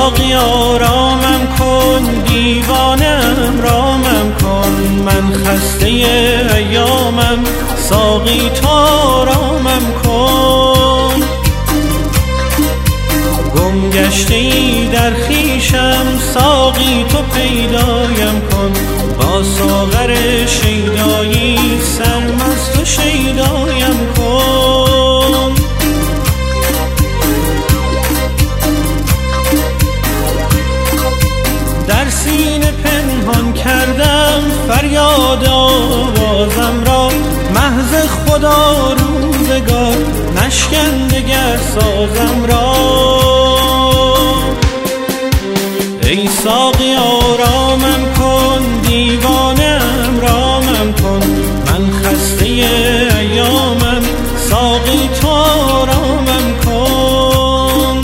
ساقی آرامم کن، دیوانم رامم کن، من خسته ایامم، ساقی تو آرامم کن. گم گشته ای در خویشم، ساقی تو پیدایم کن، با ساغر شیدایی سرمست و شیدایم کن. در سینه پنهان کردم فریاد آوازم را، محض خدا روزگار نشکن دگر سازم را. ای ساقی آرامم کن، دیوانم رامم کن، من خسته ایامم، ساقی تو آرامم کن.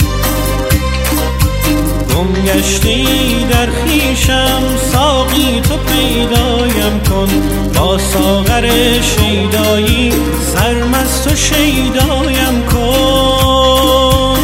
گم گشته ای در خویشم، ساقی تو پیدایم کن، با ساغر شیدایی سرمست و شیدایم کن.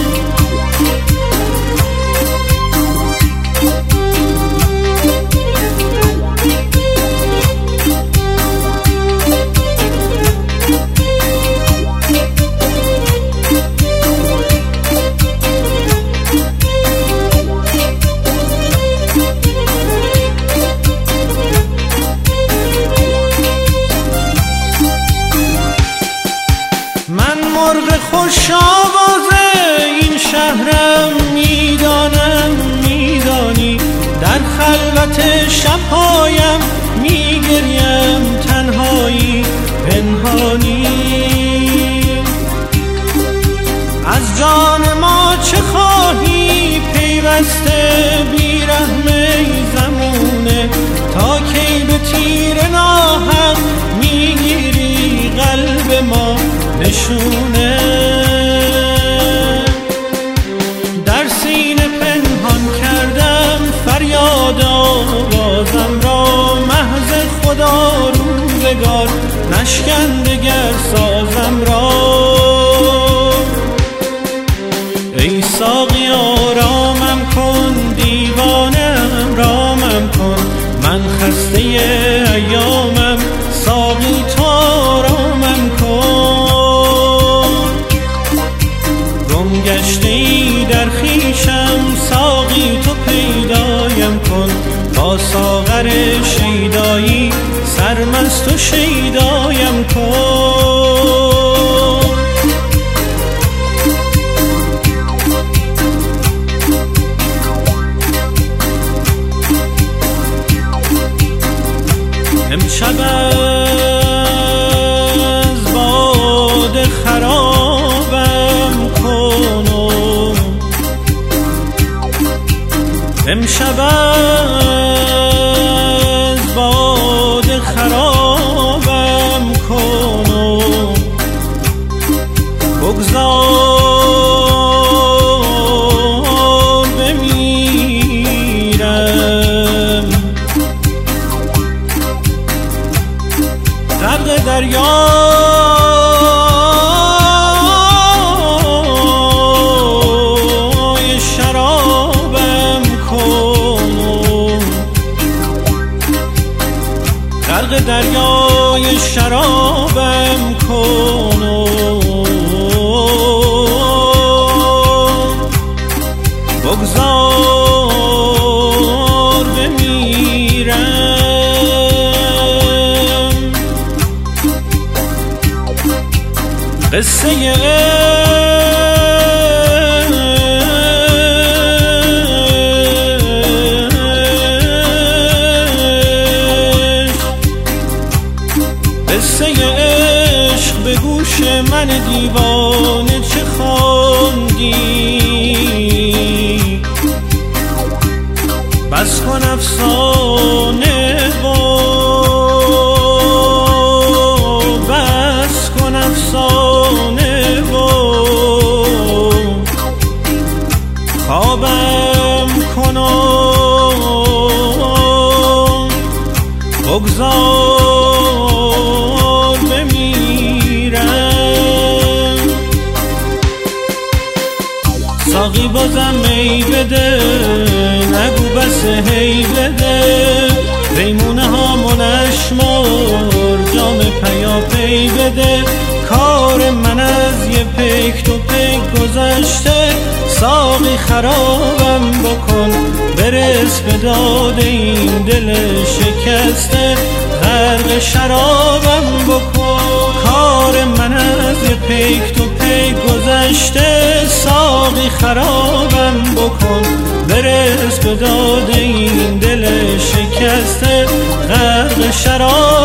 مرغ خوش آوازه این شهرم، میدانم میدانی، در خلوت شبهایم میگریم تنهایی پنهانی. از جان ما چه خواهی پیوسته بیرحم زمونه، تا کی به تیر ناحق میگیری قلب ما نشونه. در سینه پنهان کردم فریاد آوازم را، محض خدا روزگار نشکن دگر سازم را. ای ساقی آرامم کن، دیوانم رامم کن، من خسته ایامم، ساقی تو آرامم کن. گم گشته ای در خویشم، ساقی تو پیدایم کن، با ساغر شیدایی سرمست و شیدایم کن. امشب از باد خرابم کن، امشب از باد خرابم کن، بگذار بمیرم غرق دریای شرابم کن، غرق دریای شرابم کن، بگذار بمیرم. قصه عشق به گوش من دیوانه چه خواندی، بس کن افسانه بس کن افسانه خوابم کن و بگذار بمیرم. ساقی بازم می بده هی بده، پیمونه ها منشمار جام پیاپی بده. کار من از یه پیک تو پیک گذشته، ساقی خرابم بکن برس به داد این دل شکسته، غرق شرابم بکن. کار من از یه پیک تو پیک گذشته، ساقی خرابم بکن برس به داد این دل شکسته، غرق شراب